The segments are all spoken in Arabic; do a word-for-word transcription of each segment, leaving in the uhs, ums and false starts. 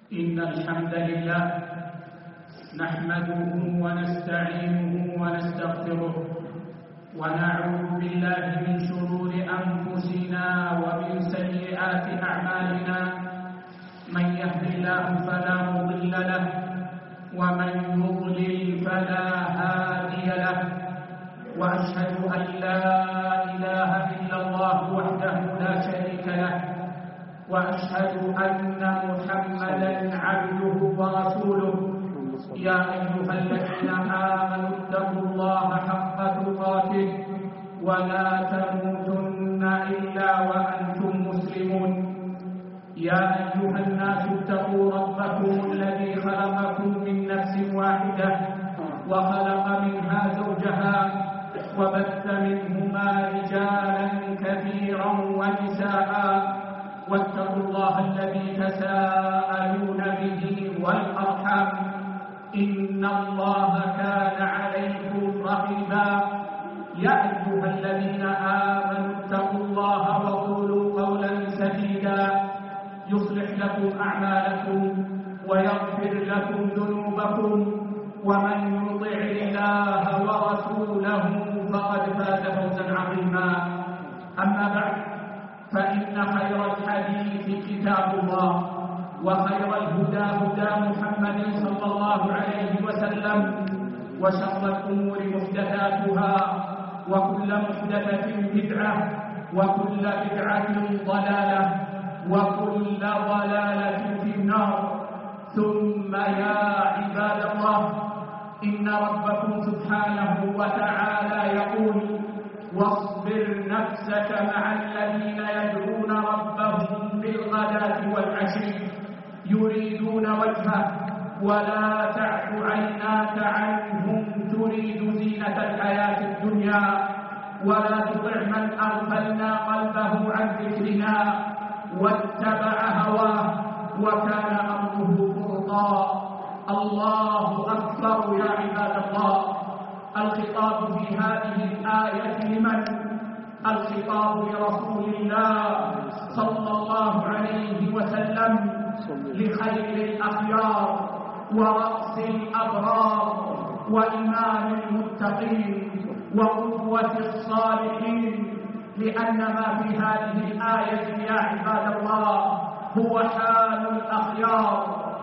إن الحمد لله نحمده ونستعينه ونستغفره ونعوذ بالله من شرور أنفسنا ومن سيئات أعمالنا. من يهد الله فلا مضل له ومن يضلل فلا هادي له، وأشهد أن لا إله إلا الله وحده لا شريك له، وأشهد أن محمدًا عبده ورسوله. يا أيها الذين آمنوا اتقوا الله حق تقاته ولا تموتن إلا وأنتم مسلمون. يا أيها الناس اتقوا ربكم الذي خلقكم من نفس واحدة وخلق منها زوجها وبث منهما رجالا كثيرا ونساء، واتقوا الله الذي تساءلون به والأرحام، إن الله كان عليكم رقيبا. يا أيها الذين آمنوا اتقوا الله وقولوا قولا سديدا يصلح لكم أعمالكم ويغفر لكم ذنوبكم، ومن يطع الله ورسوله فقد فاز فوزا عظيما. أما بعد، فإن خير الحديث كتاب الله، وخير الهدى هدى محمد صلى الله عليه وسلم، وشر الأمور محدثاتها، وكل محدثة بدعة، وكل بدعة ضلالة، وكل ضلالة في النار. ثم يا عباد الله، إن ربكم سبحانه وتعالى يقول: واصبر نفسك مع الذين يدعون ربهم بالغداة والعشي يريدون وجهه ولا تعد عيناك عنهم تريد زينة الحياة الدنيا، ولا تطع من أغفلنا قلبه عن ذكرنا واتبع هواه وكان أمره فرطا. الله أكبر يا عباد الله. الخطاب في هذه الآية لمن؟ الخطاب لرسول الله صلى الله عليه وسلم، لخير الأخيار ورأس الأبرار وإمام المتقين وقدوة الصالحين، لأن ما في هذه الآية يا عباد الله هو حال الأخيار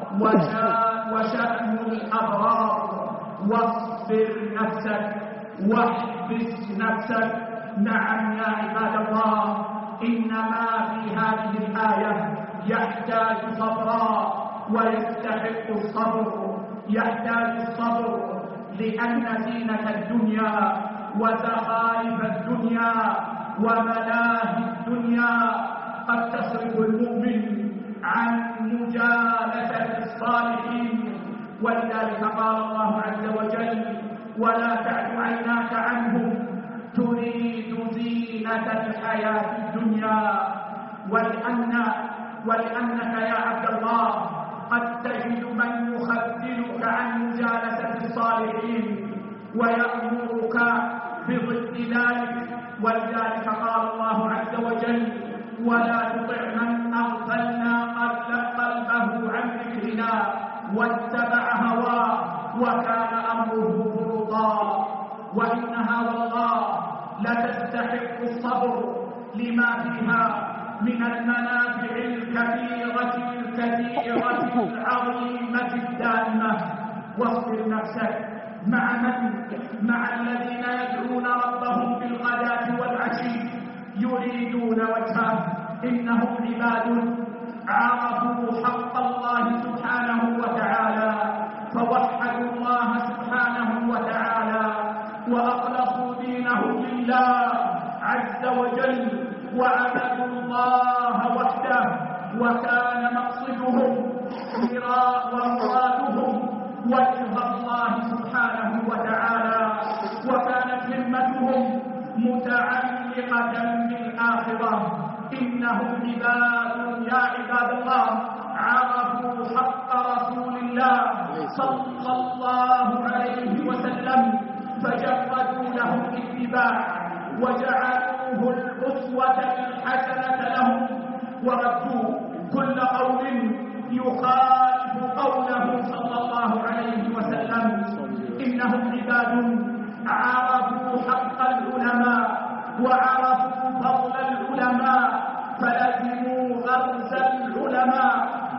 وشأن الأبرار. واصبر نفسك واحبس نفسك. نعم يا عباد الله، إنما في هذه الآية يحتاج صبرا ويستحق الصبر. يحتاج الصبر لأن زينة الدنيا وزخارف الدنيا وملاهي الدنيا قد تصرف المؤمن عن مجالسة الصالحين، ولذلك قال الله عز وجل: ولا تعد عيناك عنهم تريد زينة الحياة الدنيا. ولأن ولأنك يا عبد الله قد تجد من يخذلك عن مجالسة الصالحين ويأمرك بضد ذلك، ولذلك قال الله عز وجل: ولا تطع من أغفلنا قلبه عن ذكرنا واتبع هواه وكان أمره فرطا. وإنها والله لتستحق الصبر لما فيها من المنافع الكثيرة الكثيرة العظيمة الدائمة. واصبر نفسك مع من؟ مع الذين يدعون ربهم بالغداة والعشي يريدون وجهه. إنهم عباد عرفوا حق الله سبحانه وتعالى فوحدوا الله سبحانه وتعالى وأخلصوا دينهم لله عز وجل وعبدوا الله وحده، وكان مقصدهم ومرادهم وجه الله سبحانه وتعالى، وكانت همتهم متعلقة بالآخرة. إنهم عباد يا عباد الله عرفوا حق رسول الله صلى الله عليه وسلم فجردوا له الاتباع وجعلوه الأسوة الحسنة لهم، وردوا كل قول يخالف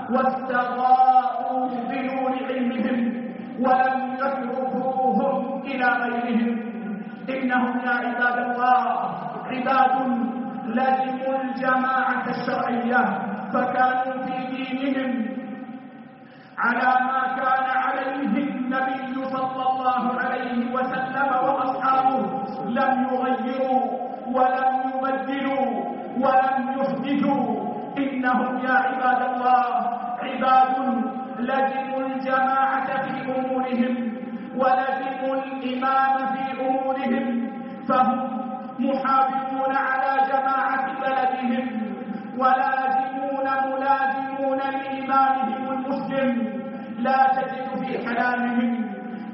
واستضاءوا بنور علمهم ولم يتركوهم إلى غيرهم. إنهم يا عباد الله عباد لزموا الجماعة الشرعية، فكانوا في دينهم على ما كان عليه النبي صلى الله عليه وسلم وأصحابه، لم يغيروا ولم يبدلوا ولم يحدثوا. إنهم يا عباد الله عباد لزموا الجماعة في أمورهم ولزموا الإمام في أمورهم، فهم محافظون على جماعة بلدهم ولازمون ملازمون لإمامهم المسلم. لا تجد في كلامهم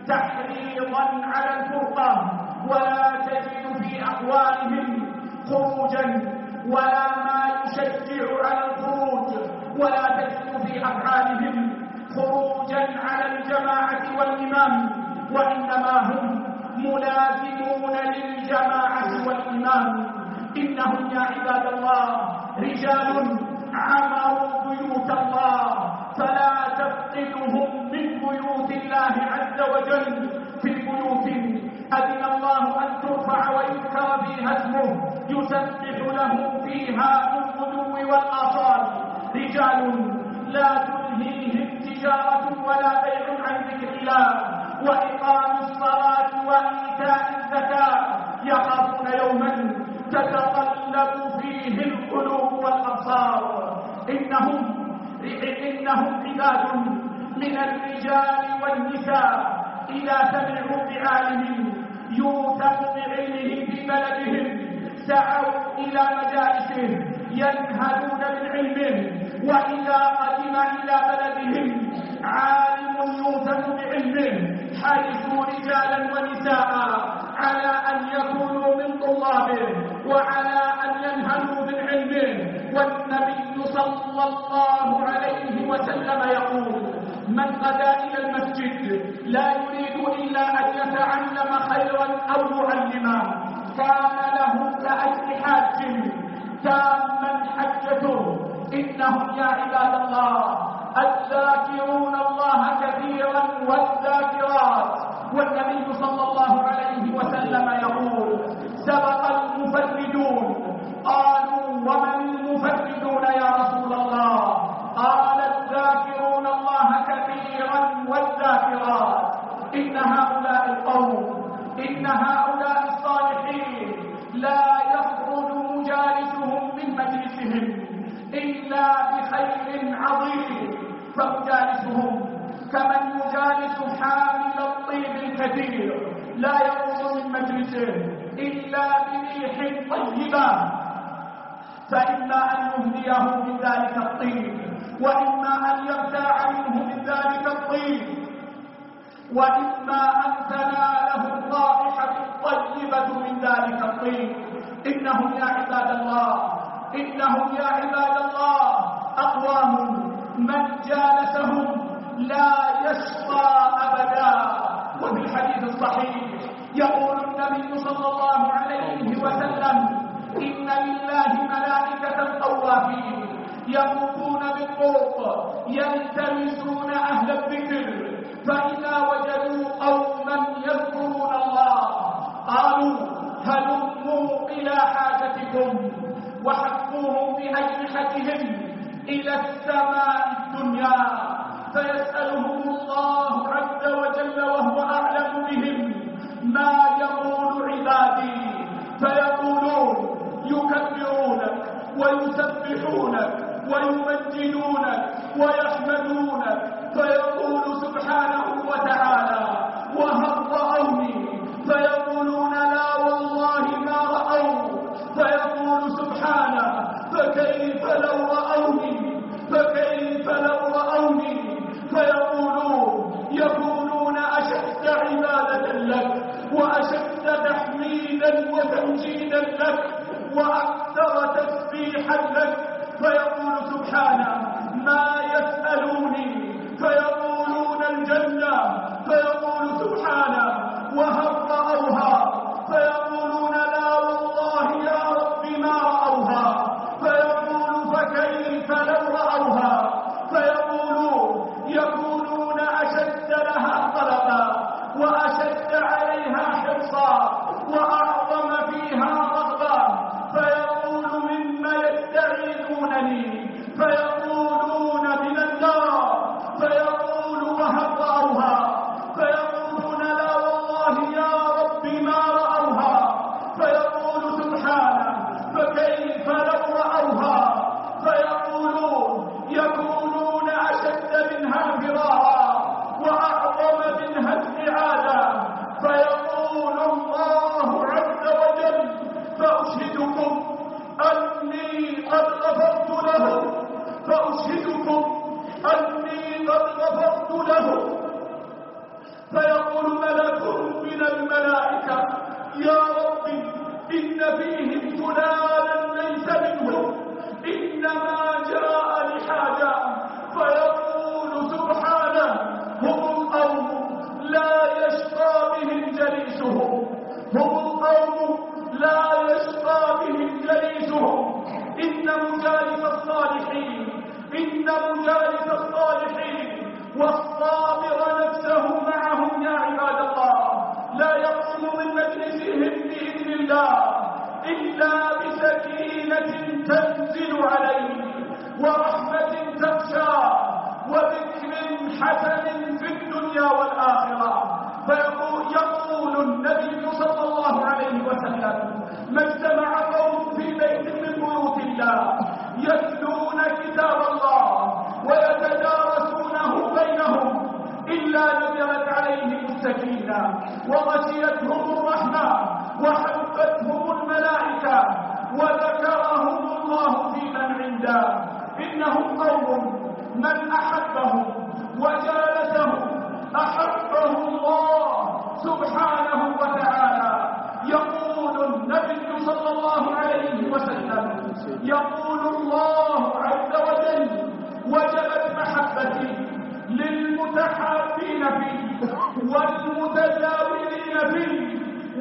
تحريضا على الفرقة، ولا تجد في أقوالهم خروجا ولا ما يشجع على الخروج، ولا تجد في أفعالهم خروجا على الجماعة والإمام، وإنما هم ملازمون للجماعة والإمام. إنهم يا عباد الله رجال عمروا بيوت الله، فلا تفقدهم من بيوت الله عز وجل في بيوت أذن الله أن ترفع ويذكر فيها اسمه يسبح له فيها بالغدو والآصال. رجال لا تلهيهم تجارة ولا بيع عن ذكر الله وإقام الصلاة وإيتاء الزكاة، يخافون يوما تتقلب فيه القلوب والأبصار. إنهم إنهم عباد من الرجال والنساء إذا سمعوا بعالم يوثق بعلمه في بلدهم سعوا إلى مجالسه ينهلون من علمه، وإذا قدم إلى بلدهم عالم يوثق بعلمه حرصوا رجالا ونساء على أن يكونوا من طلابه وعلى أن ينهلوا من علمه. والنبي صلى الله عليه وسلم يقول: من غدا إلى المسجد لا يريد إلا أن يتعلم خيرا أو يعلمه كان له كأجر حاج تاما حجته. إنهم يا عباد الله الذاكرون الله كثيرا والذاكرات. والنبي صلى الله عليه وسلم يقول: سبق المفردون. قالوا: ومن المفردون يا رسول الله؟ قال: الذاكرون الله كثيرا والذاكرات. إن هؤلاء القوم إن هؤلاء الصالحين لا يخرج مجالسهم من مجلسهم إلا بخير عظيم، فمجالسهم كمن يجالس حامل الطيب الكثير لا يخرج من مجلسه إلا بريح طيبة، فإما أن يهديه من ذلك الطيب، وإما أن يبتاع منه من ذلك الطيب، وإما أن تناله الرائحة الطيبة من ذلك الطيب. إنهم يا عباد الله إنهم يا عباد الله أقوام من جالسهم لا يشقى أبدا. وفي الحديث الصحيح يقول النبي صلى الله عليه وسلم: إن لله ملائكة طوافين يطوفون بالطرق يلتمسون أهل الذكر، فإذا وجدوا قوما يذكرون الله قالوا: هلموا إلى حاجتكم، وحفوهم بأجنحتهم إلى السماء الدنيا، فيسألهم الله عز وجل وهو أعلم بهم: ما يقول عبادي؟ فيقولون: يكبرونك ويسبحونك ويمجدونك ويحمدونك. فيقول سبحانه وتعالى: وهل رأوني؟ فيقولون: لا والله ما رأوا. فيقول سبحانه: فكيف لو رأوني؟ فكيف لو رأوني؟ فيقولون يكونون أشد عبادة لك وأشد تحميدا وتمجيدا لك وأكثر تسبيحا لك. فيقول سبحانه: ما يسألوني؟ فيقولون الجنة. فيقول سبحانه: وهل رأوها؟ فيقولون: لا والله يا رب ما رأوها. فيقول: فكيف لو رأوها؟ فيقول يكونون أشد منها فرارا وأعظم منها استعادا، فيقول الله عز وجل: فأشهدكم أني قد غفرت له، فأشهدكم أني قد غفرت له. فيقول ملك من الملائكة: يا ربي إن فيهم فلانا ليس منهم، إنما جاء لحاجة. فيقول سبحانه: هم القوم لا يشقى بهم جليسهم، هم القوم لا يشقى بهم جليسهم. إن مجالس الصالحين، إن مجالس الصالحين والصابر نفسه معهم يا عباد الله لا يقوم من مجلسهم بإذن الله إلا بسكينة تنزل عليه ورحمة تخشى وذكر حسن في الدنيا والآخرة. فيقول يقول النبي صلى الله عليه وسلم: ما اجتمع قوم في بيت من بيوت الله يتلون كتاب الله ويتدارسونه بينهم إلا نزلت عليهم السكينة وغشيتهم الرحمة وحفتهم الملائكة وذكرهم الله في من عنده. إنهم قوم من أحبهم وجالسهم أحبه الله سبحانه وتعالى. يقول النبي صلى الله عليه وسلم: يقول الله عز وجل: وجبت محبتي للمتحابين فيه والمتجاورين فيه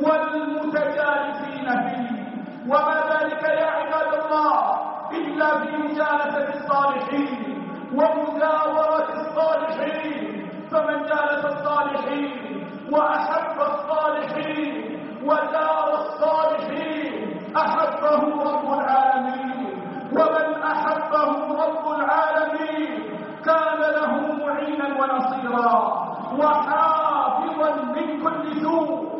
والمتجالسين فيه. وما ذلك يا عباد الله إلا في مجالسة الصالحين ومزاورة الصالحين. فمن جالس الصالحين وأحب الصالحين وزار الصالحين أحبه رب العالمين، ومن أحبه رب العالمين كان له معينا ونصيرا وحافظا من كل سوء.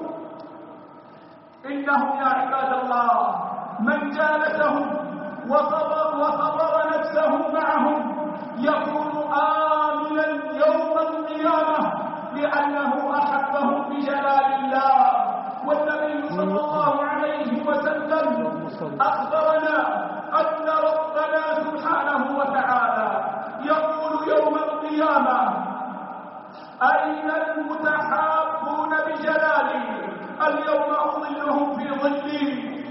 إنهم يا عباد الله من جالسهم وصبر, وصبر نفسه معهم يكون آمنا يوم القيامة لأنه أحبهم بجلال الله. والنبي صلى الله عليه وسلم أخبرنا أن ربنا سبحانه وتعالى يقول يوم القيامة: أين المتحابون بجلالي اليوم أظلهم في ظلي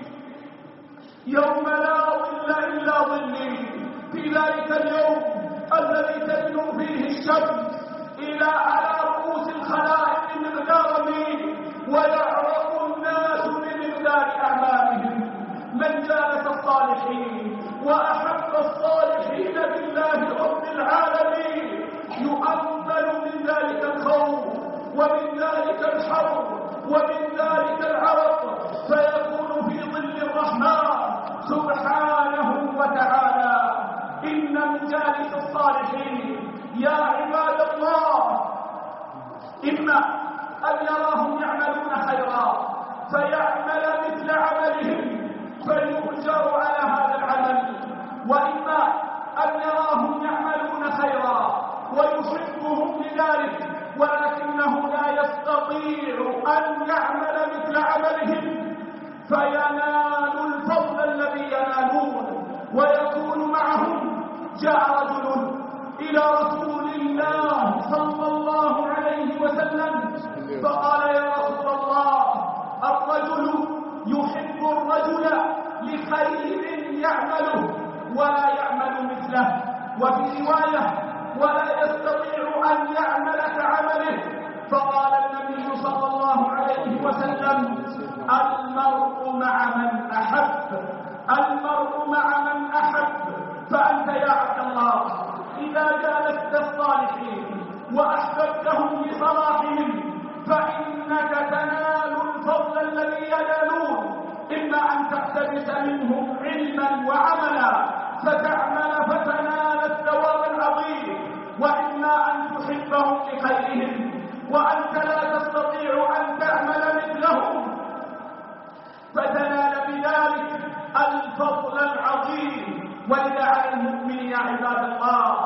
يوم لا ظل إلا ظلي. في ذلك اليوم الذي تدنو فيه الشمس إلى على رؤوس الخلائق بمقدار ميل ويعرف الناس بمقدار أعمالهم. من جالس الصالحين وأحب الصالحين بالله رب العالمين يؤمل من ذلك الخوف ومن ذلك الحر ومن ذلك العرق، فيكون في ظل الرحمن سبحانه وتعالى. إن مجالس الصالحين يا عباد الله إما أن يراهم يعملون خيرا فيعمل مثل عملهم فيؤجر على هذا العمل، وإما أن يراهم يعملون خيرا ويحبهم لذلك ولكنه لا يستطيع أن يعمل مثل عملهم فينال الفضل الذي ينالون ويكون معهم. جاء رجل إلى رسول الله صلى الله عليه وسلم فقال: يا رسول الله، الرجل يحب الرجل لخير يعمله ولا يعمل مثله، وفي رواية: ولا يستطيع أن يعمل كعمله. فقال النبي صلى الله عليه وسلم: المرء مع من أحب، المرء مع من أحب. فأنت يا عبد الله إذا جالست الصالحين وأحببتهم لصلاحهم فإنك تنال الفضل الذي ينالون، إما أن تقتبس منهم علما وعملا فتعمل فتنال الثواب العظيم، وإما أن تحبهم لخيرهم وأنت لا تستطيع أن تعمل مثلهم فتنال بذلك الفضل العظيم. ولذا على المؤمن يا عباد الله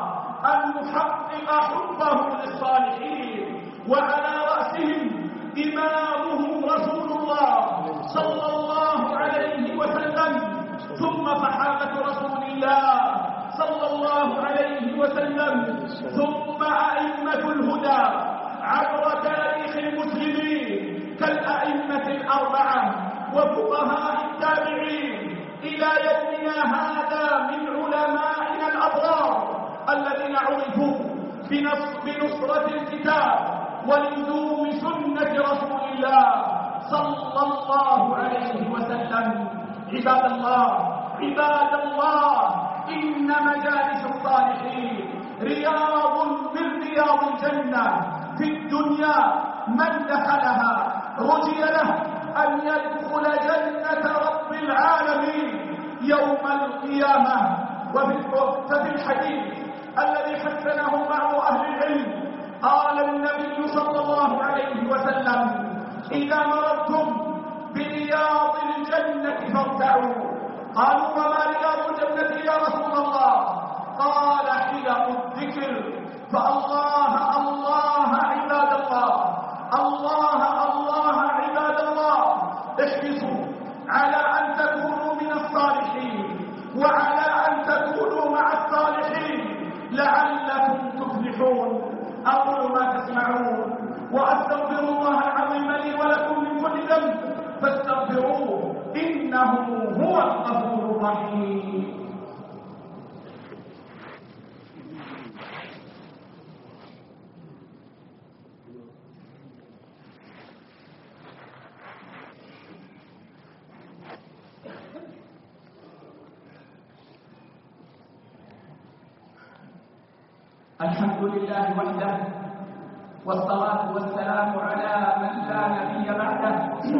يحقق حبه للصالحين، وعلى رأسهم إمامهم رسول الله صلى الله عليه وسلم، ثم صحابة رسول الله صلى الله عليه وسلم، ثم أئمة الهدى عبر تاريخ المسلمين كالأئمة الأربعة وفقهاء التابعين إلى يومنا هذا من علمائنا الأبرار الذين عرفوا بنصرة الكتاب ولزوم سنة رسول الله صلى الله عليه وسلم. عباد الله عباد الله إن مجالس الصالحين رياض من رياض الجنة في الدنيا، من دخلها رجي له أن يدخل جنة رب العالمين يوم القيامة. وفي الحديث الذي حسنه بعض أهل العلم قال النبي صلى الله عليه وسلم: إذا مررتم برياض الجنة فارتعوا. قالوا: وما رياض الجنة يا رسول الله؟ قال: حلق الذكر. فالله الله عباد الله، الله الله عباد الله، احرصوا على أن تكونوا من الصالحين وعلى أن تكونوا مع الصالحين لعلكم تفلحون. أقول ما تسمعون وأستغفر الله العظيم لي ولكم من كل ذنب فاستغفروه إنه هو الغفور الرحيم. الحمد لله وحده، والصلاة والسلام على من لا نبي بعده.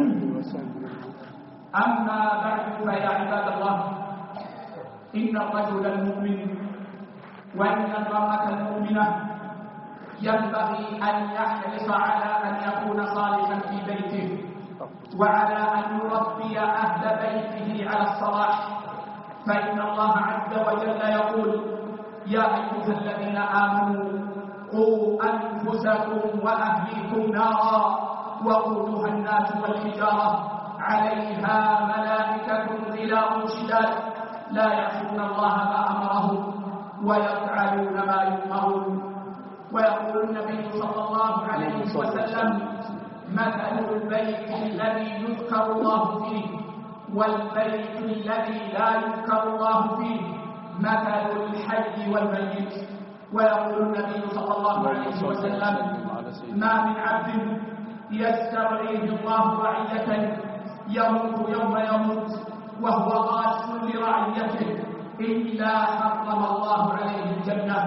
أما بعد فيا عباد الله، إن الرجل المؤمن وإن المرأة المؤمنة ينبغي أن يحرص على أن يكون صالحا في بيته، وعلى أن يربي أهل بيته على الصلاح، فإن الله عز وجل يقول: يا أيها الذين آمنوا قوا أنفسكم وأهليكم نارا وقودها الناس والحجارة عليها ملائكة غلاظ شداد لا يعصون الله ما أمرهم ويفعلون ما يؤمرون. ويقول النبي صلى الله عليه وسلم: مثل البيت الذي يذكر الله فيه والبيت الذي لا يذكر الله فيه مثل الحي والميت. ويقول النبي صلى الله عليه وسلم: ما من عبد يسترعيه الله رعية يموت يوم يموت وهو غاش لرعيته إلا حرم الله عليه الجنة.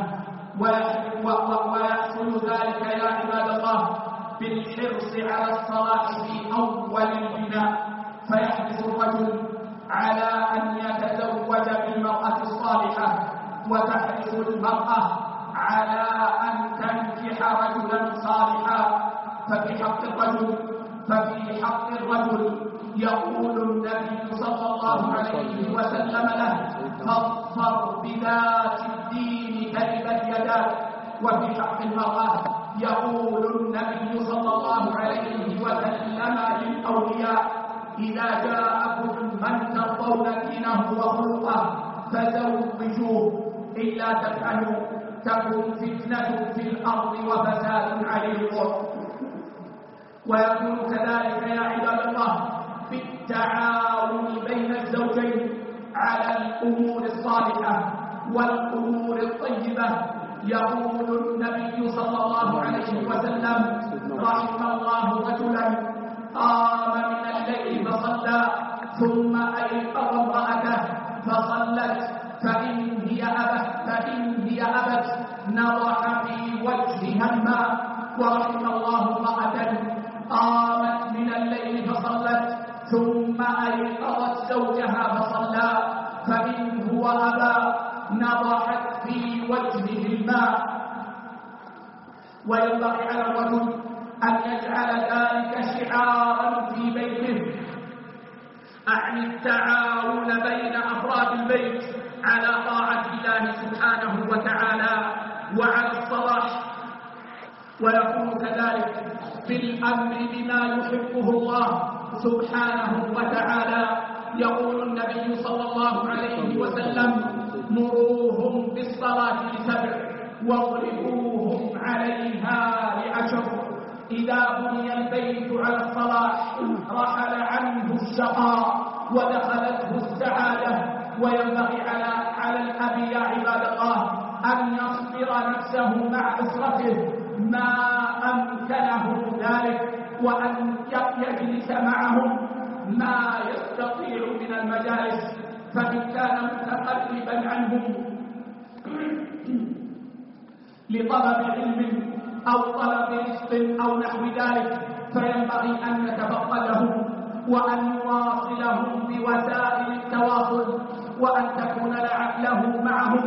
ويحصل ذلك يا عباد الله بالحرص على الصلاة في أول البناء، فيحرص الرجل على أن يتزوج بالمرأة الصالحة، وتحرص المرأة على أن تنكح رجلا صالحا. ففي حق الرجل ففي حق الرجل يقول النبي صلى الله عليه وسلم له: فاظفر بذات الدين تربت يداك. وفي حق المرأة يقول النبي صلى الله عليه وسلم للأولياء: إذا جاءكم من ترضون دينه وخلقه فزوجوه، إلا تفعلوا تكن فتنة في الأرض وفساد عريض. ويكون كذلك يا عباد الله بالتعاون بين الزوجين على الأمور الصالحة والأمور الطيبة. يقول النبي صلى الله عليه وسلم: رحم الله رجلا قام من الليل فصلى ثم أيقظ امرأته فصلت فإن هي أبت فإن هي أبت نضح في وجهها الماء. ورحم الله امرأة قامت من الليل فصلت ثم أيقظت زوجها فصلى فإن هو أبى نضحت في وجهه الماء. وينبغي على الرجل أن يجعل ذلك شعارا في بيته، أعني التعاون بين أفراد البيت على طاعة الله سبحانه وتعالى وعلى ويكون كذلك في الأمر بما يحبه الله سبحانه وتعالى. يقول النبي صلى الله عليه وسلم: مروهم بالصلاة لسبع واضربوهم عليها لعشر. إذا بني البيت على الصلاح رحل عنه الشقاء ودخلته السعادة. وينبغي على على الأب يا عباد الله أن يصبر نفسه مع أسرته ما أمكنه ذلك، وأن يجلس معهم ما يستطيع من المجالس، فإن كان متقربا عنهم لطلب علم أو طلب رزق أو نحو ذلك فينبغي أن يتفقدهم وأن يواصلهم بوسائل التواصل، وأن تكون له معهم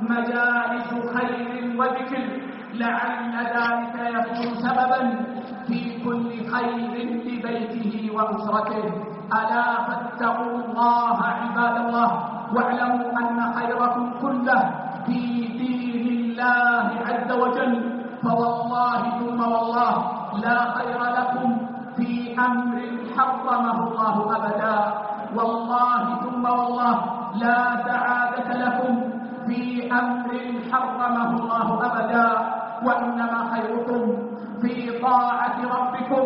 مجالس خير وذكر، لعل ذلك يكون سببا في كل خير لبيته وأسرته. ألا فاتقوا الله عباد الله، واعلموا أن خيركم كله في دين الله عز وجل. فوالله ثم والله لا خير لكم في أمر حرمه الله أبدا، والله ثم والله لا سعادة لكم في أمر حرمه الله أبدا، وإنما خيركم في طاعة ربكم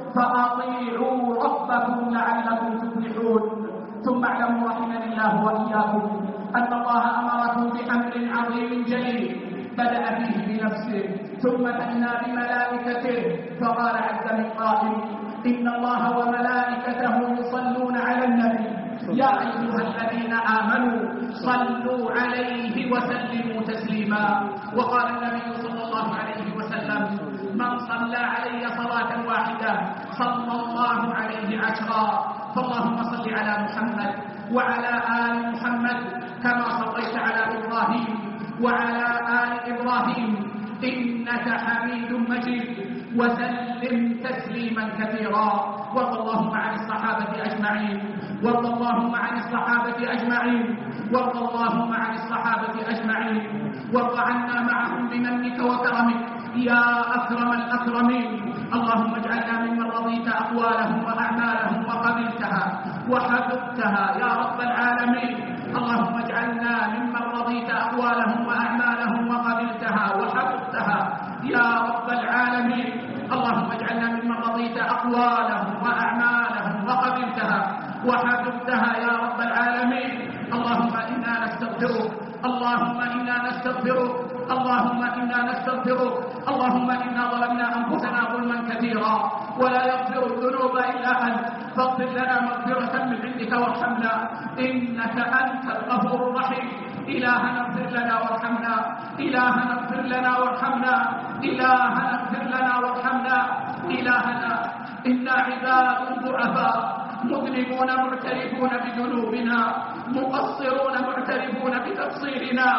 فأطيعوا ربكم لعلكم تفلحون. ثم اعلموا رحمني الله وإياكم أن الله أمركم بأمر عظيم جليل بدأ فيه بنفسه ثم ثنى بملائكته، فقال عز من قائل: إن الله وملائكته يصلون على النبي يا أيها الذين آمنوا صلوا عليه وسلموا تسليما. وقال النبي صلى الله عليه وسلم: من صلى علي صلاة واحدة صلى الله عليه عشرا. فاللهم صل على محمد وعلى آل محمد كما صليت على إبراهيم وعلى آل إبراهيم إنك حميد مجيد، وسلم تسليما كثيرا. وارض اللهم عن الصحابة أجمعين وارض اللهم عن الصحابة أجمعين وارض اللهم عن الصحابة أجمعين وارض عنا معهم بمنك وكرمك يا أكرم الأكرمين. اللهم اجعلنا ممن رضيت أقوالهم وأعمالهم وقبلتها وحفظتها يا رب العالمين. اللهم اجعلنا ممن رضيت أقوالهم وأعمالهم وقبلتها وحفظتها يا رب العالمين. اللهم اجعلنا ممن رضيت أقوالهم وأعمالهم وقبلتها وحفظتها يا رب العالمين. اللهم إنا نستغفرك اللهم إنا نستغفرك اللهم إنا نستغفرك اللهم إنا ظلمنا أنفسنا ظلما كثيرا ولا يغفر الذنوب إلا أنت، فاغفر لنا مغفرة من عندك وارحمنا إنك أنت الغفور الرحيم. إلهنا اغفر لنا وارحمنا إلهنا اغفر لنا وارحمنا إلهنا اغفر لنا وارحمنا إلهنا إنا عباد ضعفاء مذنبون معترفون بذنوبنا مقصرون معترفون بتقصيرنا،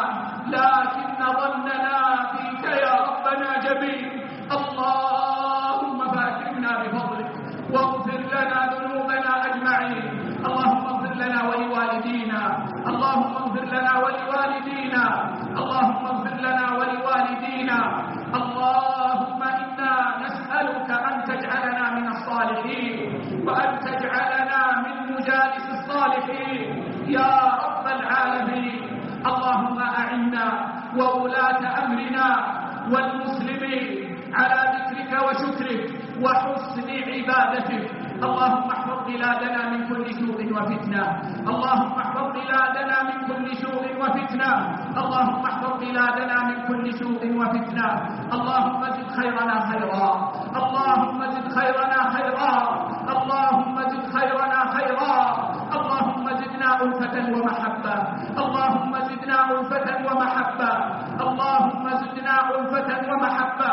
لكن ظننا فيك يا ربنا جميل. اللهم فاكرمنا بفضلك واغفر لنا ذنوبنا أجمعين. اللهم اغفر لنا ولوالدينا اللهم اغفر لنا ولوالدينا اللهم اغفر لنا ولوالدينا. اللهم إنا نسألك أن تجعلنا من الصالحين وأن تجعلنا من مجالس الصالحين يا رب العالمين. اللهم أعنا وولاة أمرنا والمسلمين على ذكرك وشكرك وحسن عبادتك. اللهم احفظ بلادنا من كل سوء وفتنة اللهم احفظ بلادنا من كل سوء وفتنة اللهم احفظ بلادنا من كل سوء وفتنة. اللهم زد خيرنا خيرا اللهم زد خيرنا خيرا اللهم زد خيرنا خيرا. اللهم زدنا ألفة ومحبة اللهم زدنا ألفة ومحبة اللهم زدنا ألفة ومحبة.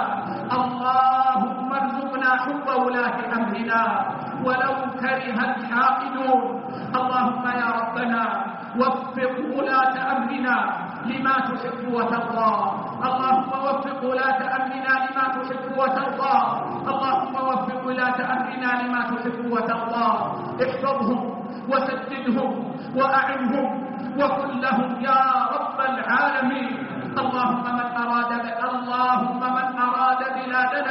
اللهم ارزقنا حب ولاة أمرنا ولو كره الحاقدون. اللهم يا ربنا وفق ولاة أمرنا لما تحب وترضى. اللهم وفق ولاة أمرنا لما تحب وترضى. اللهم وفق ولاة أمرنا لما تحب وترضى. احفظهم وسددهم وأعنهم وكن لهم يا رب العالمين. اللهم من أراد اللهم من أراد بلادنا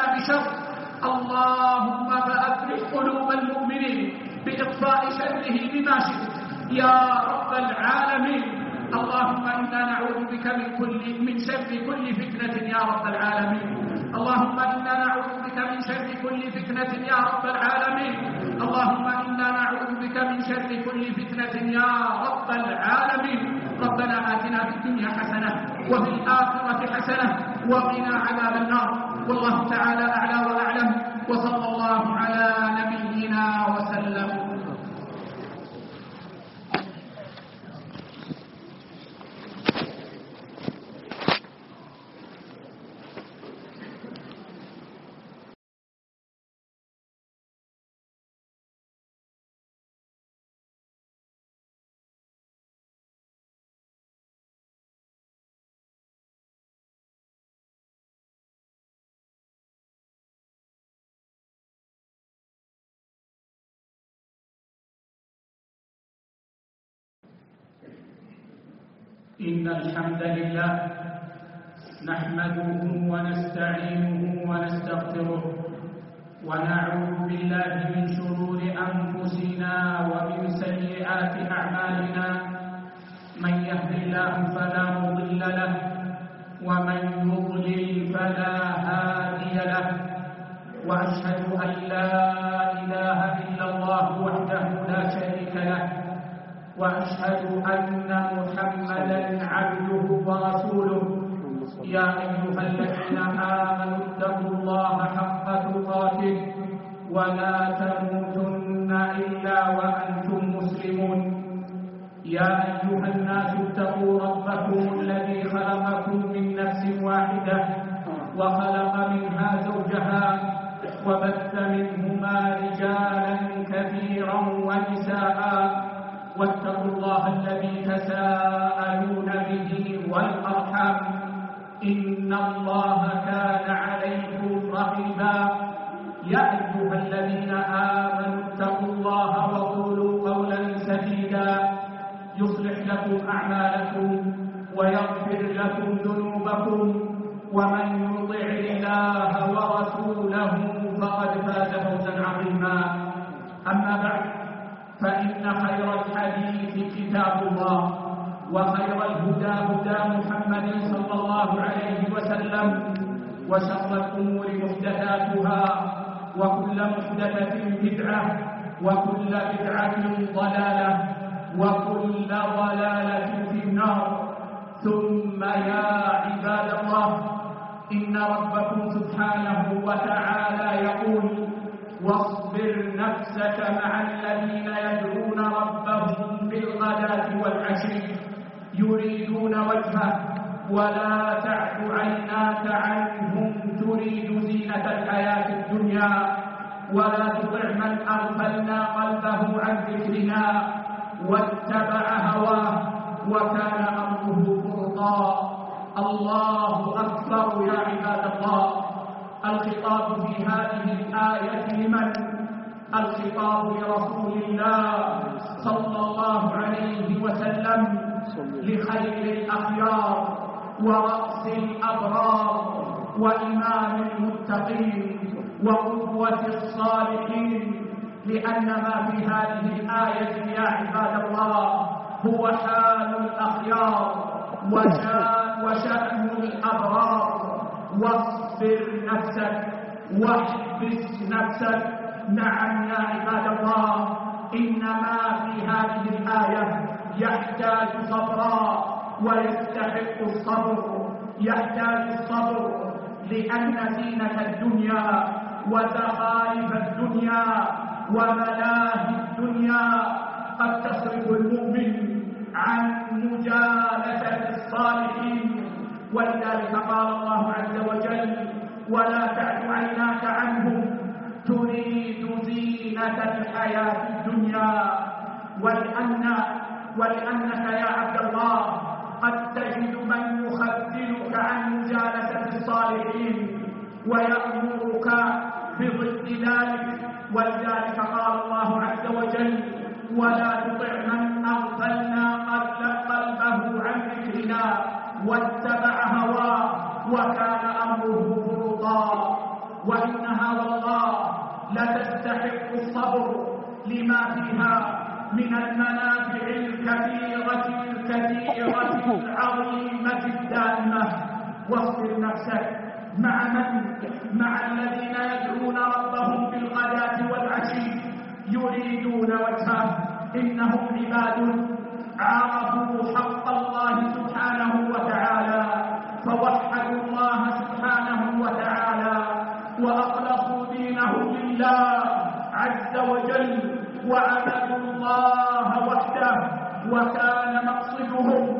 وسله بما شئت يا رب العالمين. اللهم إنا نعوذ بك من كل من شر كل فتنة يا رب العالمين. اللهم إنا نعوذ بك من شر كل فتنة يا رب العالمين. اللهم إنا نعوذ بك من شر كل فتنة يا رب العالمين. ربنا آتنا في الدنيا حسنة وفي الآخرة حسنة وقنا عذاب النار. والله تعالى أعلى وأعلم، وصلى الله على نبينا وسلم. إن الحمد لله نحمده ونستعينه ونستغفره ونعوذ بالله من شرور أنفسنا ومن سيئات أعمالنا. من يهد الله فلا مضل له ومن يضلل فلا هادي له. وأشهد أن لا إله إلا الله وحده لا شريك له، وأشهد أن محمدا عبده ورسوله. يا أيها الذين آمنوا اتقوا الله حق تقاته ولا تموتن إلا وأنتم مسلمون. يا أيها الناس اتقوا ربكم الذي خلقكم من نفس واحدة وخلق منها زوجها وبث منهما رجالا كثيرا ونساء. واتقوا الله الذي تساءلون به والأرحام إن الله كان عليكم رقيبا. يا أيها الذين آمنوا اتقوا الله وقولوا قولا سديدا يصلح لكم أعمالكم ويغفر لكم ذنوبكم، ومن يطع الله ورسوله فقد فاز فوزا عظيما. أما بعد، فإن خير الحديث كتاب الله، وخير الهدى هدى محمد صلى الله عليه وسلم، وشر الأمور محدثاتها، وكل محدثة بدعة، وكل بدعة ضلالة، وكل ضلالة في النار. ثم يا عباد الله، إن ربكم سبحانه وتعالى يقول: واصبر نفسك مع الذين يدعون ربهم بالغداة والعشي يريدون وجهه ولا تعد عيناك عنهم تريد زينة الحياة الدنيا ولا تطع من أغفلنا قلبه عن ذكرنا واتبع هواه وكان أمره فرطا. الله أكبر يا عباد الله. الخطاب في هذه الآية لمن؟ الخطاب لرسول الله صلى الله عليه وسلم، لخير الأخيار ورأس الأبرار وإمام المتقين وقدوة الصالحين، لأن ما في هذه الآية يا عباد الله هو حال الأخيار وشأن الأبرار. واصبر نفسك واحبس نفسك. نعم يا عباد الله، إنما في هذه الآية يحتاج صبرا ويستحق الصبر. يحتاج الصبر لأن زينة الدنيا وزخارف الدنيا وملاهي الدنيا قد تصرف المؤمن عن مجالسة الصالحين. ولذلك قال الله عز وجل: ولا تعد عيناك عنهم تريد زينة الحياة الدنيا. ولأن ولأنك يا عبد الله قد تجد من يخذلك عن مجالسة الصالحين ويأمرك بضد ذلك. ولذلك قال الله عز وجل: ولا تطع من أغفلنا قلبه عن ذكرنا واتبع هواه وكان أمره فرطا. وإنها والله لتستحق الصبر لما فيها من المنافع الكثيرة الكثيرة العظيمة الدائمة. واصبر نفسك مع من؟ مع الذين يدعون ربهم بالغداة والعشي يريدون وجهه. إنهم عباد عرفوا حق الله سبحانه وتعالى فوحدوا الله سبحانه وتعالى وأخلصوا دينهم لله عز وجل وعبدوا الله وحده، وكان مقصدهم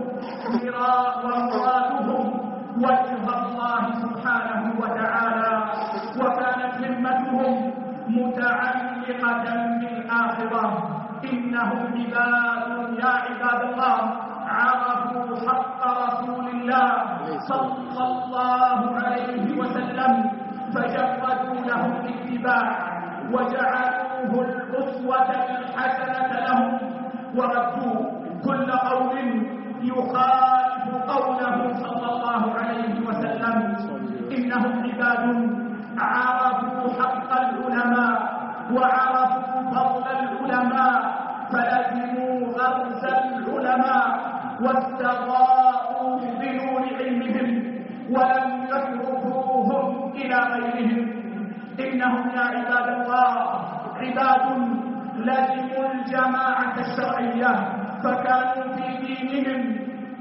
ومرادهم وجه الله سبحانه وتعالى، وكانت همتهم متعلقة بالآخرة. إنهم عباد يا عباد الله عرفوا حق رسول الله صلى الله عليه وسلم فجردوا له الاتباع وجعلوه الأسوة الحسنة لهم، وردوا كل قول يخالف قوله صلى الله عليه وسلم. إنهم عباد عرفوا حق العلماء وعرفوا فضل العلماء فلزموا غرس العلماء واستضاءوا بنور علمهم ولم يتركوهم إلى غيرهم. إنهم يا عباد الله عباد لزموا الجماعة الشرعية فكانوا في دينهم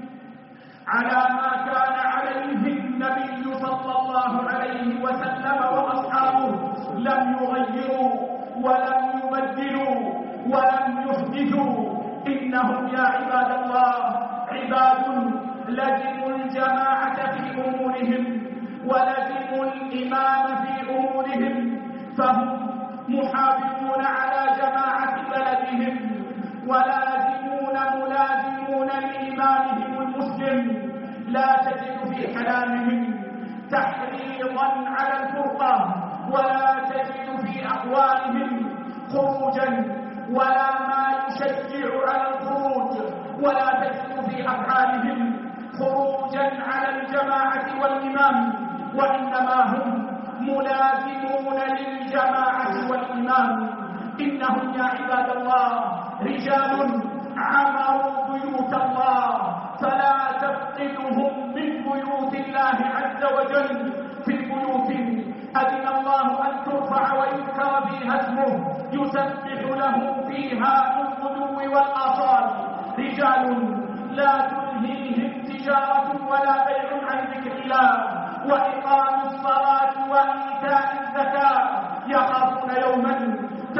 على ما كان عليه النبي صلى الله عليه وسلم وأصحابه، لم يغيروا ولم يبدلوا ولم يحدثوا. إنهم يا عباد الله عباد لزموا الجماعة في أمورهم ولزموا الإمام في أمورهم، فهم محافظون على جماعة بلدهم ولازمون ملازمون لإمامهم المسلم. لا تجد في كلامهم تحريضا على الفرقة ولا تجد في أقوالهم خروجا ولا ما يشجع على الخروج، ولا تجد في أفعالهم خروجا على الجماعة والإمام، وإنما هم ملازمون للجماعة والإمام. إنهم يا عباد الله رجال عمروا بيوت الله فلا تفقدهم من بيوت الله عز وجل في البيوت أذن الله أن ترفع ويذكر فيها اسمه يسبح له فيها بالغدو والآصال. رجال لا تلهيهم تجارة ولا بيع عن ذكر الله وإقام الصلاة وإيتاء الزكاة، يخافون يوما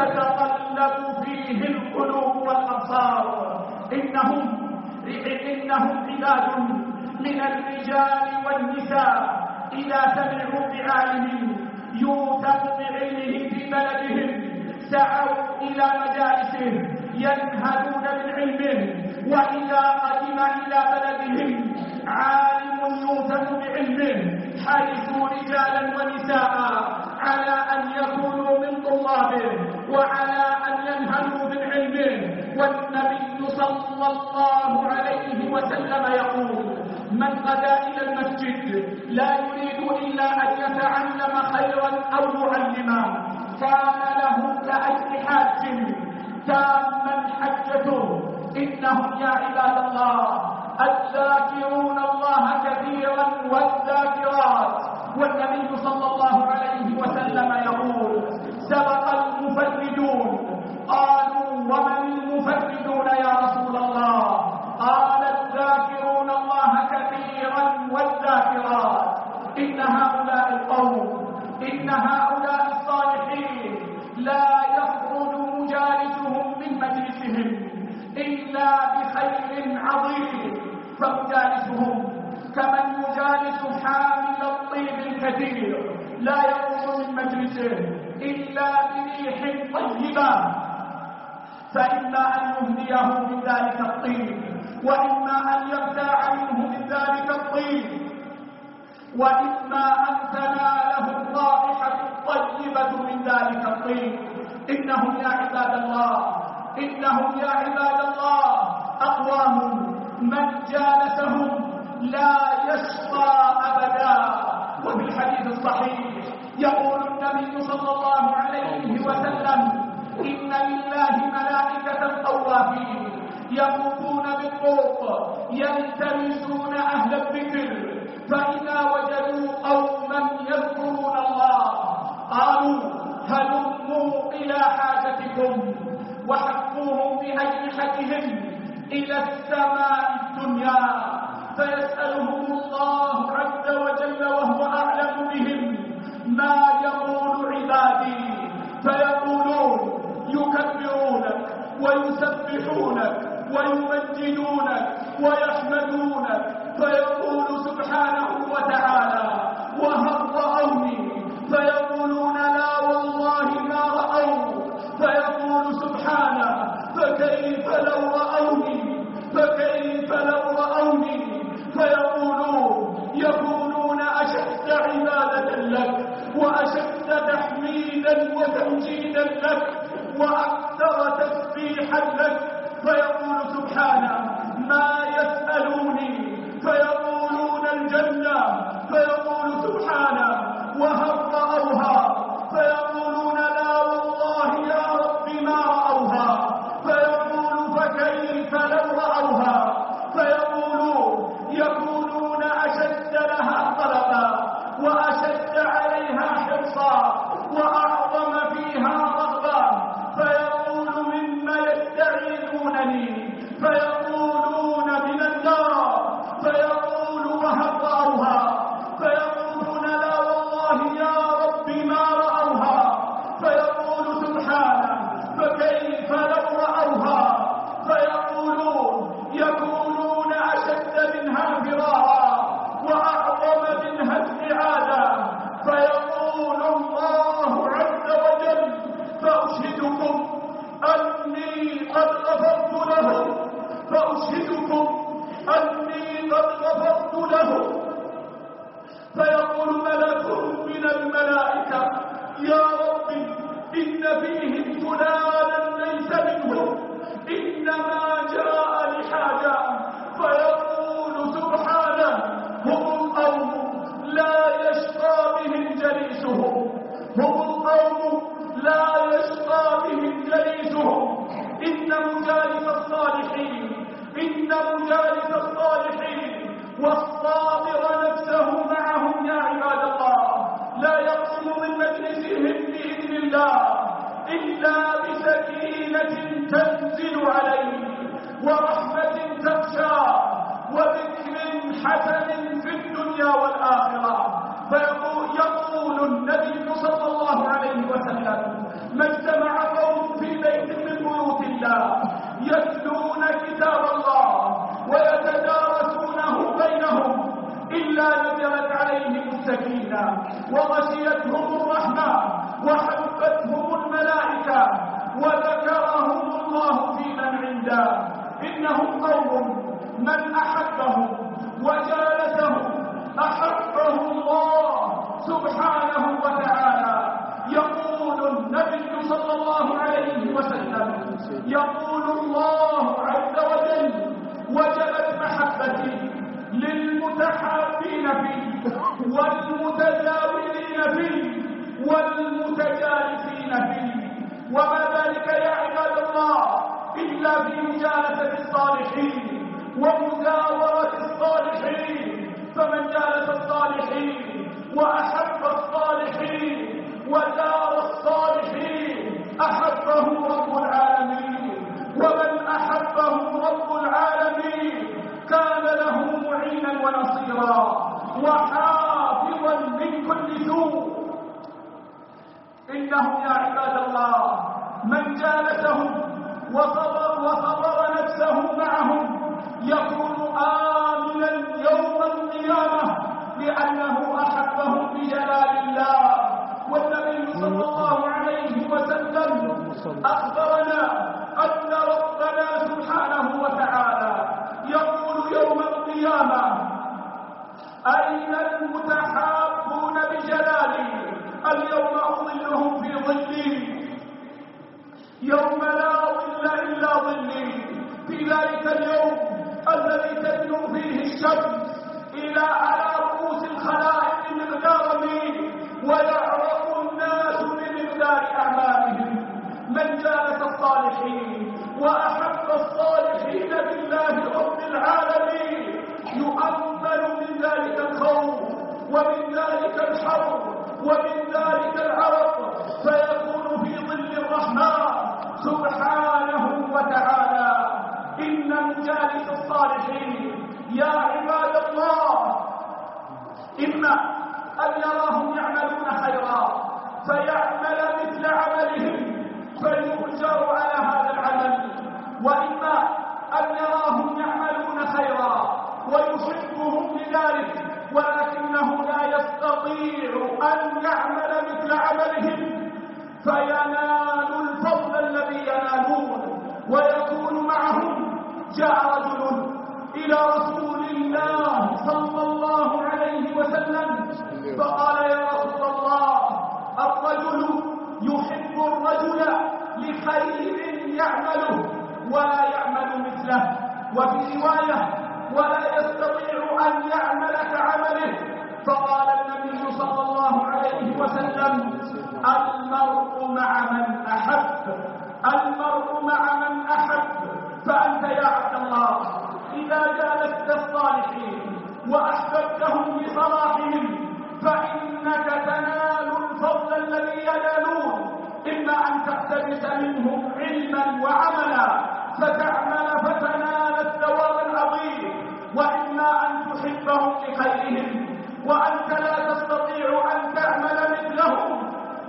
تتقلب فيه القلوب والأبصار. إنهم إنهم عباد من الرجال والنساء إذا سمعوا بعالم يوثق بعلمه في بلدهم سعوا إلى مجالسه ينهدون من علمه، وإذا قدم إلى بلدهم عالم يوثق بعلمه حرصوا رجالا ونساء على أن يكونوا من طلابه وعلى أن ينهلوا من علمه. والنبي صلى الله عليه وسلم يقول: من غدا إلى المسجد لا يريد إلا أن يتعلم خيرا أو يعلمه كان له كأجر حاج تاما حجته. إنهم يا عباد الله الذاكرون الله كثيرا والذاكرات. والنبي صلى الله عليه وسلم يقول: سبق المفردون. قالوا: ومن المفردون يا رسول الله؟ قال: الذاكرون الله كثيرا والذاكرات. إن هؤلاء القوم إن هؤلاء الصالحين لا يخرج مجالسهم من مجلسهم إلا بخير عظيم، فمجالسهم كمن يجالس حامل الطيب الكثير لا يخرج من مجلسه إلا بريح طيبة، فإما أن يهديه من ذلك الطيب وإما أن يبتاع منه من ذلك الطيب وإما أن تناله الرائحة الطيبة من ذلك الطيب. إنهم يا عباد الله إنهم يا عباد الله أقوام من جالسهم لا يشقى أبدا. وفي الحديث الصحيح يقول النبي صلى الله عليه وسلم: إن لله ملائكة طوافين يطوفون بالطرق يلتمسون أهل الذكر، فإذا وجدوا قوما يذكرون الله قالوا هلموا إلى حاجتكم، وحفوهم بأجنحتهم إلى السماء الدنيا، فيسألهم الله عز وجل وهو أعلم بهم ما يقول عبادي، فيقولون يكبرونك ويسبحونك ويمجدونك ويحمدونك، فيقول سبحانه وتعالى وهل رأوني؟ فيقولون لا والله ما رأوا، فيقول سبحانه فكيف لو رأوني فكيف لو رأوني، فيقولون يكونون أشد عبادة لك وأشد تحميدا وتمجيدا لك وأكثر تسبيحا لك، فيقول سبحانه ما يسألوني، فيقولون الجنة، فيقول سبحانه وهل رأوها؟ فيقولون لا والله يا رب ما رأوها، فيقول فكيف لو رأوها؟ فيقولون يكونون أشد لها طلبا وأشد عليها حرصا وأعظم فيها رغبا، فيقول مما يستعيذونني؟ فيقولون من النار، فيقول وهل رأوها؟ فيقولون لا والله يا رب ما رأوها، فيقول سبحانه فكيف لو رأوها؟ فيقولون يكونون أشد منها فرارا وأعظم منها ابتعادا، فيقول الله عز وجل فأشهدكم أني قد غفرت لهم، فأشهدكم أني قد غفرت لهم. فيقول ملك من الملائكة يا رب إن فيهم فلانا ليس منهم إنما جاء لحاجة، فيقول سبحانه هم القوم لا يشقى بهم جليسهم، هم القوم لا يشقى بهم جليسهم، إن مجالس الصالحين إن مجالس الصالحين والصابر نفسه معهم يا عباد الله لا يقوم من مجلسهم بإذن الله إلا بسكينة تنزل عليه ورحمة تخشى وذكر حسن في الدنيا والآخرة. فيقول يقول النبي صلى الله عليه وسلم ما اجتمع قوم في بيت من بيوت الله يتلون كتاب الله ويتدارسونه بينهم إلا نزلت عليهم السكينة وغشيتهم الرحمة وحفتهم الملائكة وذكرهم الله في من عنده. إنهم قوم من أحبهم وجالسهم أحبه الله سبحانه وتعالى. يقول النبي صلى الله عليه وسلم يقول الله عز وجل وجبت محبتي للمتحابين فيه والمتجاورين فيه والمتجالسين فيه. وما ذلك يا عباد الله إلا في مجالسة الصالحين ومزاورة الصالحين. فمن جالس الصالحين وأحب الصالحين وزار الصالحين أحبه رب العالمين، ومن أحبه رب العالمين كان له معينا ونصيرا وحافظا من كل سوء. إنهم يا عباد الله من جالسهم وصبر, وصبر نفسه معهم يكون آمنا يوم القيامة لأنه أحبهم بجلال الله. والنبي صلى الله عليه وسلم أخبرنا أن ربنا سبحانه وتعالى يقول يوم القيامة أين المتحابون بجلالي اليوم أظلهم في ظلي يوم لا ظل إلا ظلي. في ذلك اليوم الذي تدنو فيه الشمس إلى على رؤوس الخلائق مقدار ميل ويعرف الناس بمقدار أعمالهم. من جاء الصالحين وأحب الصالحين بالله رب العالمين يؤمن من ذلك الخوف ومن ذلك الحر ومن ذلك العرق فيكون في ظل الرحمن سبحانه وتعالى. إن مجالس الصالحين يا عباد الله إما أن يراهم يعملون خيرا فيعمل مثل عملهم فيؤجر على هذا العمل، وإما أن يراهم يعملون خيرا ويحبهم لذلك ولكنه لا يستطيع أن يعمل مثل عملهم فينال الفضل الذي ينالون ويكون معهم. جاء رجل إلى رسول الله صلى الله عليه وسلم فقال يا رسول الله الرجل يحب الرجل لخير يعمله ولا يعمل مثله، وفي رواية ولا يستطيع أن يعمل كعمله. فقال النبي صلى الله عليه وسلم المرء مع من أحب، المرء مع من أحب. فأنت يا عبد الله إذا جالست الصالحين وأحببتهم لصلاحهم فإنك تنال الفضل الذي ينالون، إما أن تقتبس منهم علما وعملا فتعمل فتنال الثواب العظيم، وإما أن تحبهم لخيرهم وأنت لا تستطيع أن تعمل مثلهم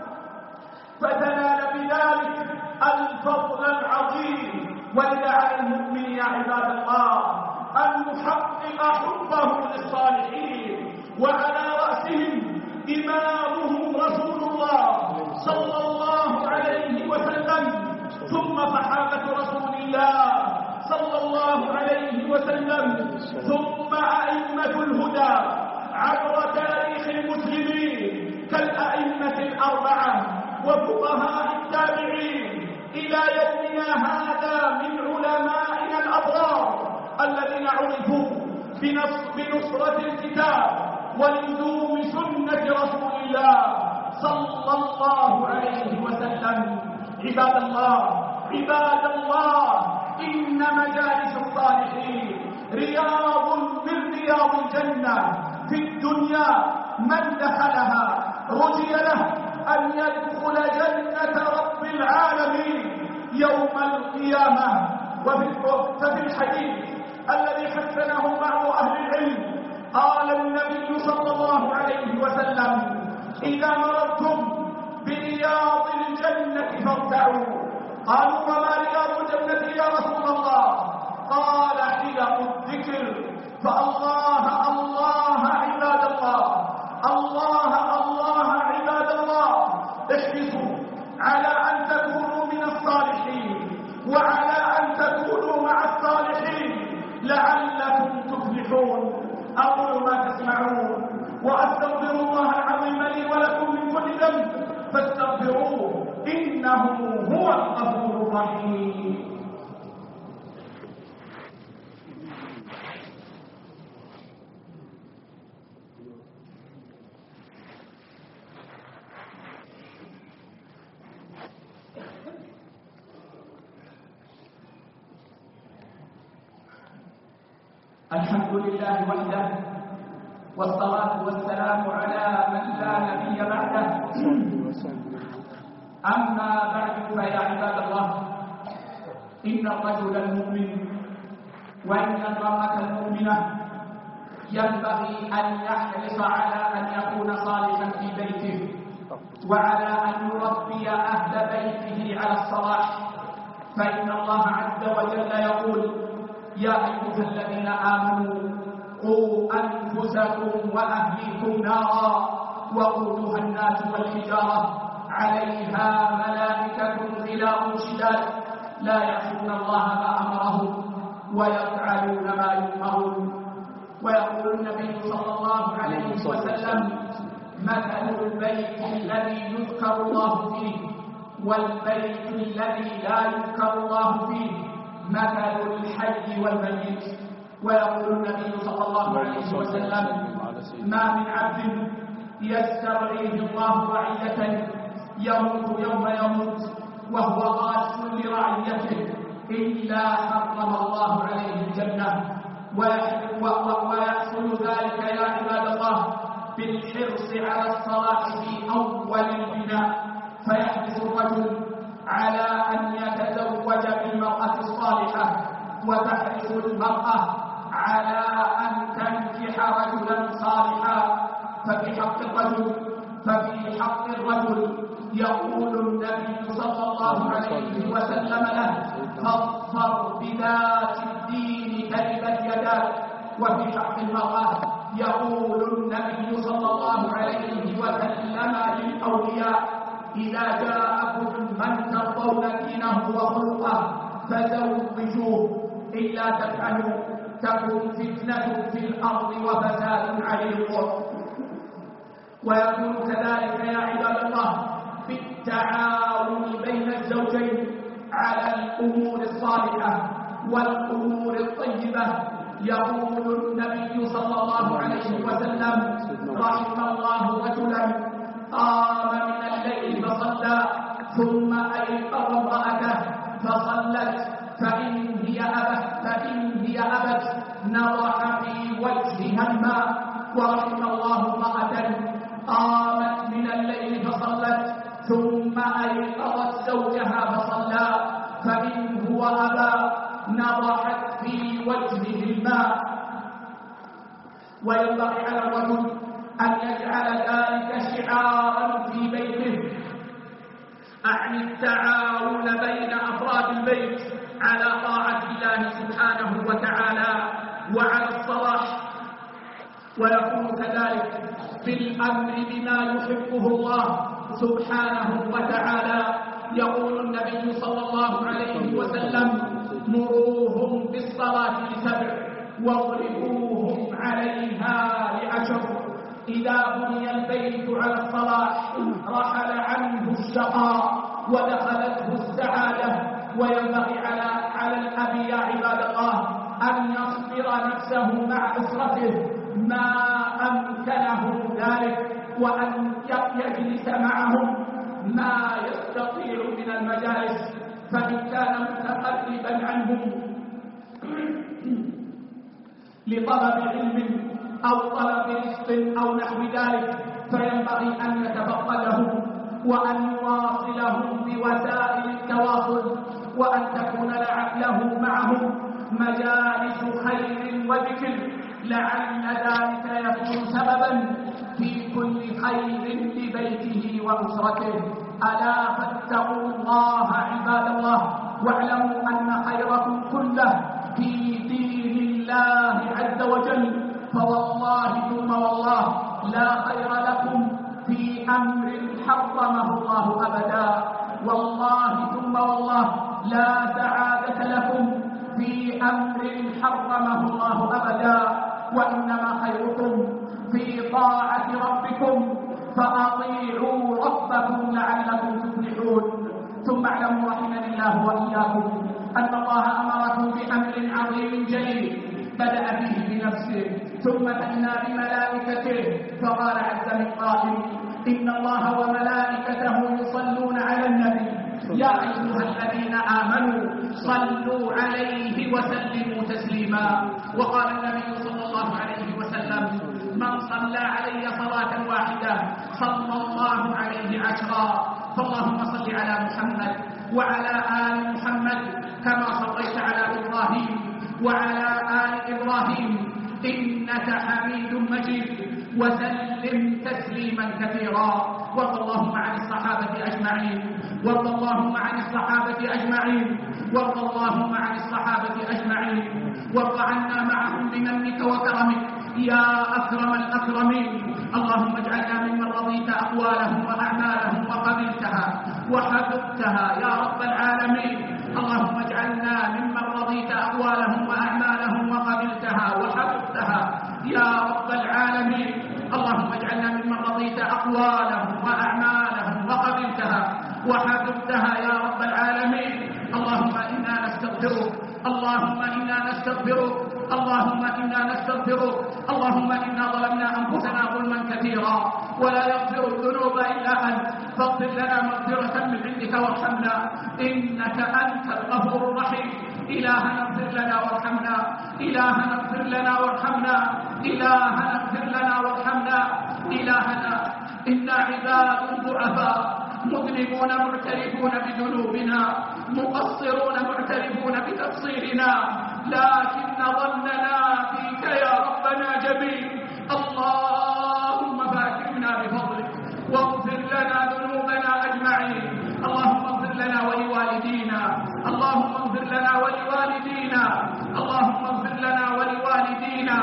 فتنال بذلك الفضل العظيم. ولذا على المؤمن يا عباد الله أن يحقق حبه للصالحين، وعلى رأسهم إمامهم رسول الله صلى الله عليه وسلم، ثم صحابة رسول الله صلى الله عليه وسلم، ثم أئمة الهدى عبر تاريخ المسلمين كالأئمة الأربعة وفقهاء التابعين إلى يومنا هذا من علمائنا الأبرار الذين عرفوا بنصرة الكتاب ولزوم سنة رسول الله صلى الله عليه وسلم. عباد الله عباد الله إن مجالس الصالحين رياض من رياض الجنة في الدنيا، من دخلها رجي له أن يدخل جنة رب العالمين يوم القيامة. وفي الحديث الذي حسنه بعض أهل العلم قال النبي صلى الله عليه وسلم إذا مررتم برياض الجنة فارتعوا. قالوا وما رياض الجنة يا رسول الله؟ قال حلق الذكر. فالله الله عباد الله الله الله عباد الله احرصوا على أن تكونوا من الصالحين وعلى أن تكونوا مع الصالحين لعلكم تفلحون. أقول ما تسمعون وأستغفر الله العظيم لي ولكم من كل ذنب فاستغفروه إنه هو الغفور الرحيم. الحمد لله وحده والصلاة والسلام على من لا نبي بعده. أما بعد فيا عباد الله إن الرجل المؤمن وإن المرأة المؤمنة ينبغي أن يحرص على أن يكون صالحا في بيته وعلى أن يربي أهل بيته على الصلاح، فإن الله عز وجل يقول يا أيها الذين آمنوا قوا أنفسكم وأهليكم نارا وقودها الناس والحجارة عليها ملائكة غلاظ شداد لا يعصون الله ما أمرهم ويفعلون ما يؤمرون. ويقول النبي صلى الله عليه وسلم مثل البيت الذي يذكر الله فيه والبيت الذي لا يذكر الله فيه مثل الحي والميت. ويقول النبي صلى الله عليه وسلم ما من عبد يسترعيه الله رعية يموت يوم يموت وهو غاش لرعيته إلا حرم الله عليه الجنة. ويحصل ذلك يا عباد الله بالحرص على الصلاح في أول البناء، فيحرص الرجل على أن يتزوج بالمرأة الصالحة، وتحرص المرأة على أن تنكح رجلا صالحا. ففي حق الرجل ففي حق الرجل يقول النبي صلى الله عليه وسلم له: فاظفر بذات الدين تربت يداك. وفي حق المرأة يقول النبي صلى الله عليه وسلم للأولياء: إذا جاءكم من ترضون دينه وخلقه فزوجوه، إلا تفعلوا تكن فتنة في الأرض وفساد عريض. ويكون كذلك يا عباد الله بالتعاون بين الزوجين على الأمور الصالحة والأمور الطيبة. يقول النبي صلى الله عليه وسلم: رحم الله رجلا قام من الليل فصلى ثم أيقظ امرأته فصلت، فإن هي أبت فإن هي أبت نضح في وجهها الماء. ورحم الله امرأة قامت من الليل فصلت ثم أيقظت زوجها فصلى، فإن هو أبى نضحت في وجهه الماء. وينبغي على الرجل أن يجعل ذلك شعارا في بيته، أعني التعاون بين أفراد البيت على طاعة الله سبحانه وتعالى وعلى الصلاح. ويكون كذلك بالأمر بما يحبه الله سبحانه وتعالى. يقول النبي صلى الله عليه وسلم: مروهم بالصلاة لسبع واضربوهم عليها لعشر. إذا بني البيت على الصلاح رحل عنه الشقاء ودخلته السعادة. وينبغي على على الأب يا عباد الله أن يصبر نفسه مع أسرته ما أمكنه ذلك، وأن يجلس معهم ما يستطيع من المجالس، فإن كان متقربا عنهم لطلب علم أو طلب رزق أو نحو ذلك فينبغي أن يتفقدهم وأن يواصلهم بوسائل التواصل، وأن تكون له معهم مجالس خير وذكر، لعل ذلك يكون سببا في كل خير لبيته وأسرته. ألا فاتقوا الله عباد الله، واعلموا أن خيركم كله في دين الله عز وجل. فوالله ثم والله لا خير لكم في أمر حرمه الله أبدا، والله ثم والله لا سعادة لكم في أمر حرمه الله أبدا. وإنما خيركم في طاعة ربكم، فأطيعوا ربكم لعلكم تفلحون. ثم اعلموا رحمني الله وإياكم أن الله أمركم بأمر عظيم جليل بدأ به بنفسه ثم ثنى بملائكته، فقال عز من قائل: إن الله وملائكته يصلون على النبي يا أيها الذين آمنوا صلوا عليه وسلموا تسليما. وقال النبي صلى الله عليه وسلم: من صلى علي صلاة واحدة صلى الله عليه عشرا. فاللهم صل على محمد وعلى آل محمد كما صليت على إبراهيم وعلى آل إبراهيم إنك حميد مجيد، وسلم تسليما كثيرا. وارض اللهم عن الصحابة أجمعين وارض اللهم عن الصحابة أجمعين وارض اللهم عن الصحابة أجمعين وارض عنا معهم بمنك وكرمك يا أكرم الأكرمين. اللهم اجعلنا ممن رضيت أقوالهم وأعمالهم وقبلتها وحفظتها يا رب العالمين. اللهم اجعلنا ممن رضيت أقوالهم وأعمالهم وقبلتها وحفظتها يا رب العالمين. اللهم اجعلنا ممن رضيت أقوالهم وأعمالهم وقبلتها وحفظتها يا رب العالمين. اللهم إنا نستغفرك اللهم إنا نستغفرك اللهم إنا نستغفرك. اللهم إنا ظلمنا أنفسنا ظلما كثيرا ولا يغفر الذنوب إلا أنت، فاغفر لنا مغفرة من عندك وارحمنا إنك أنت الغفور الرحيم. إلهنا اغفر لنا وارحمنا، إلهنا اغفر لنا وارحمنا، إلهنا اغفر لنا وارحمنا. إلهنا إنا عباد ضعفاء مذنبون معترفون بذنوبنا، مقصرون معترفون بتقصيرنا، لكن ظننا فيك يا ربنا جميل. اللهم فاكرمنا بفضلك واغفر لنا ذنوبنا أجمعين. اللهم اغفر لنا ولوالدينا، اللهم اغفر لنا ولوالدينا، اللهم اغفر لنا ولوالدينا.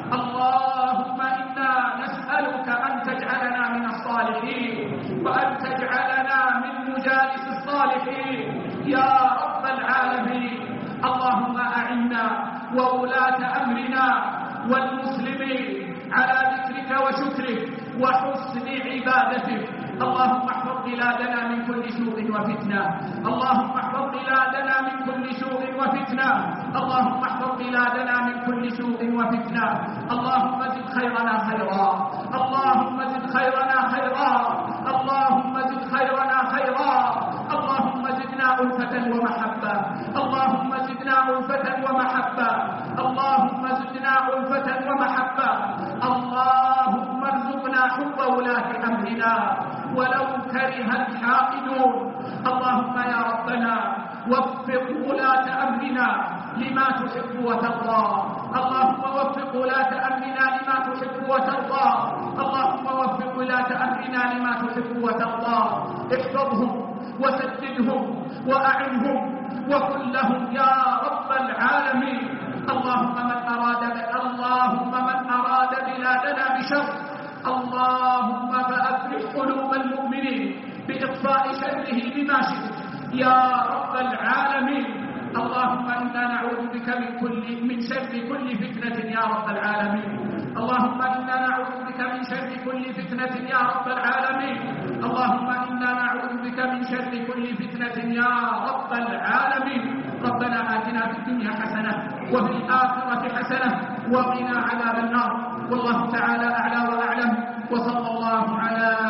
اللهم إنا نسألك أن تجعلنا من الصالحين وأن تجعلنا من مجالس الصالحين يا رب العالمين. اللهم أعنا وولاة أمرنا والمسلمين على ذكرك وشكرك وحسن عبادتك. اللهم احفظ بلادنا من كل سوء وفتنة، اللهم احفظ بلادنا من كل سوء وفتنة، اللهم احفظ بلادنا من كل سوء وفتنة. اللهم زد خيرنا خيرا، اللهم زد خيرنا خيرا، اللهم زد خيرنا خيرا. اللهم زدنا ألفة ومحبة، اللهم زدنا ألفة ومحبة، اللهم زدنا ألفة ومحبة. اللهم ارزقنا حب ولاة أمرنا ولو كره الحاقدون. اللهم يا ربنا وفق ولاة أمرنا لما تحب وترضى، اللهم وفق ولاة أمرنا لما تحب وترضى، اللهم وفق ولاة أمرنا لما تحب وترضى. احفظهم وسددهم وأعنهم وكن لهم يا رب العالمين. اللهم من أراد اللهم من أراد بلادنا بشر، اللهم فأفرح قلوب المؤمنين بإطفاء شره بما شئت يا رب العالمين. اللهم إنا نعوذ بك من كل من شر كل فتنة يا رب العالمين. اللهم إنا نعوذ بك من شر كل فتنة يا رب العالمين. اللهم إنا نعوذ بك من شر كل فتنة يا رب العالمين. ربنا آتنا في الدنيا حسنة وفي الآخرة حسنة وقنا عذاب النار. والله تعالى أعلى وأعلم، وصلى الله على